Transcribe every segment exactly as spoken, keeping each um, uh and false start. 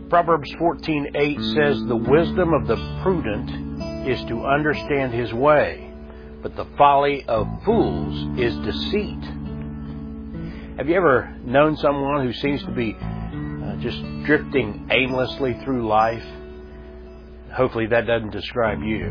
Proverbs fourteen eight says, "The wisdom of the prudent is to understand his way, but the folly of fools is deceit." Have you ever known someone who seems to be uh, just drifting aimlessly through life? Hopefully that doesn't describe you.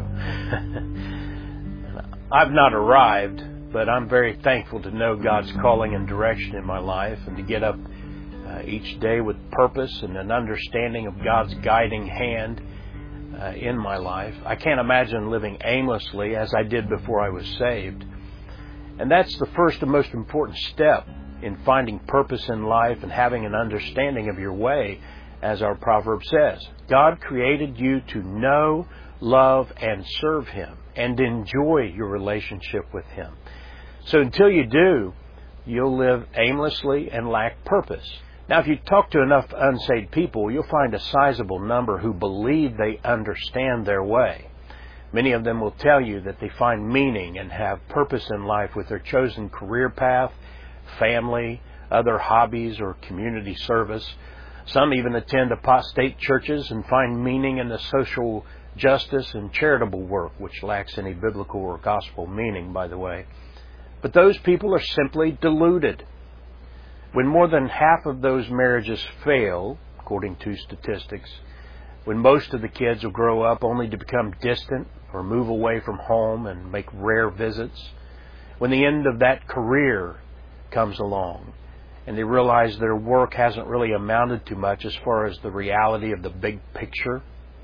I've not arrived, but I'm very thankful to know God's calling and direction in my life, and to get up uh, each day with purpose and an understanding of God's guiding hand uh, in my life. I can't imagine living aimlessly as I did before I was saved. And that's the first and most important step in finding purpose in life and having an understanding of your way, as our proverb says. God created you to know, love, and serve Him, and enjoy your relationship with Him. So until you do, you'll live aimlessly and lack purpose. Now, if you talk to enough unsaved people, you'll find a sizable number who believe they understand their way. Many of them will tell you that they find meaning and have purpose in life with their chosen career path, family, other hobbies, or community service. Some even attend apostate churches and find meaning in the social justice and charitable work, which lacks any biblical or gospel meaning, by the way. But those people are simply deluded. When more than half of those marriages fail, according to statistics, when most of the kids will grow up only to become distant or move away from home and make rare visits, when the end of that career comes along and they realize their work hasn't really amounted to much as far as the reality of the big picture,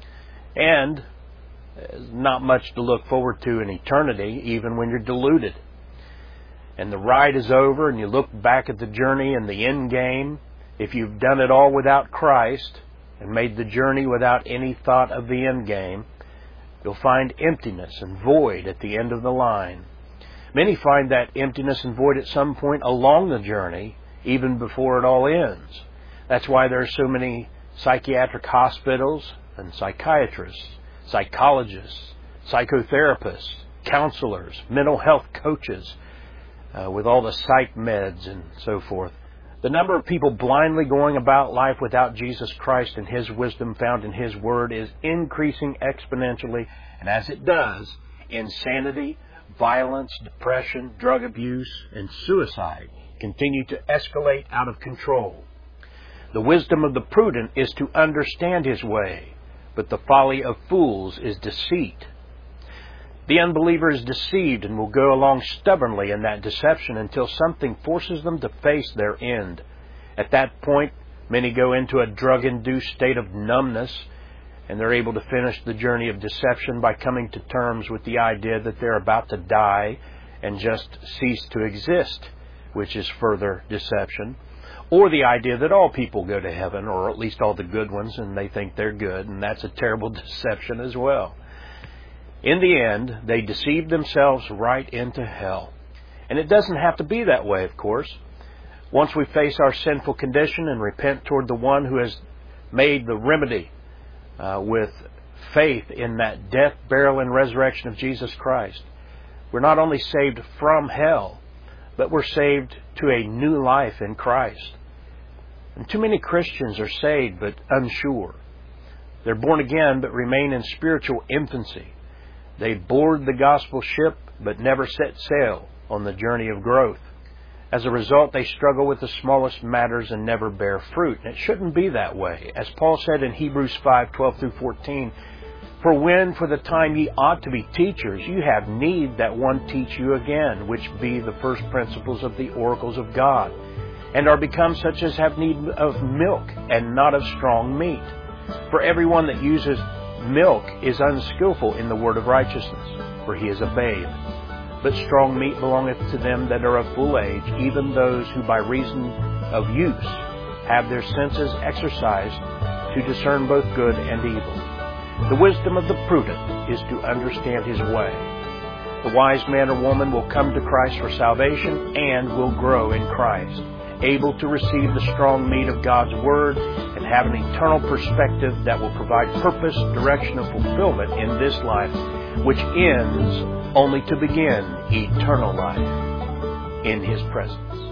and not much to look forward to in eternity, even when you're deluded. And the ride is over and you look back at the journey and the end game, if you've done it all without Christ and made the journey without any thought of the end game, you'll find emptiness and void at the end of the line. Many find that emptiness and void at some point along the journey, even before it all ends. That's why there are so many psychiatric hospitals and psychiatrists, psychologists, psychotherapists, counselors, mental health coaches, uh, with all the psych meds and so forth. The number of people blindly going about life without Jesus Christ and His wisdom found in His Word is increasing exponentially, and as it does, insanity, violence, depression, drug abuse, and suicide continue to escalate out of control. The wisdom of the prudent is to understand his way, but the folly of fools is deceit. The unbeliever is deceived and will go along stubbornly in that deception until something forces them to face their end. At that point, many go into a drug-induced state of numbness, and they're able to finish the journey of deception by coming to terms with the idea that they're about to die and just cease to exist, which is further deception. Or the idea that all people go to heaven, or at least all the good ones, and they think they're good, and that's a terrible deception as well. In the end, they deceive themselves right into hell. And it doesn't have to be that way, of course. Once we face our sinful condition and repent toward the one who has made the remedy uh, with faith in that death, burial, and resurrection of Jesus Christ, we're not only saved from hell, but we're saved to a new life in Christ. And too many Christians are saved but unsure. They're born again but remain in spiritual infancy. They board the gospel ship but never set sail on the journey of growth. As a result, they struggle with the smallest matters and never bear fruit. And it shouldn't be that way. As Paul said in Hebrews five twelve through fourteen, "For when for the time ye ought to be teachers, you have need that one teach you again, which be the first principles of the oracles of God, and are become such as have need of milk, and not of strong meat. For everyone that uses milk is unskillful in the word of righteousness, for he is a babe. But strong meat belongeth to them that are of full age, even those who by reason of use have their senses exercised to discern both good and evil. The wisdom of the prudent is to understand his way. The wise man or woman will come to Christ for salvation and will grow in Christ, able to receive the strong meat of God's Word and have an eternal perspective that will provide purpose, direction, and fulfillment in this life, which ends only to begin eternal life in His presence.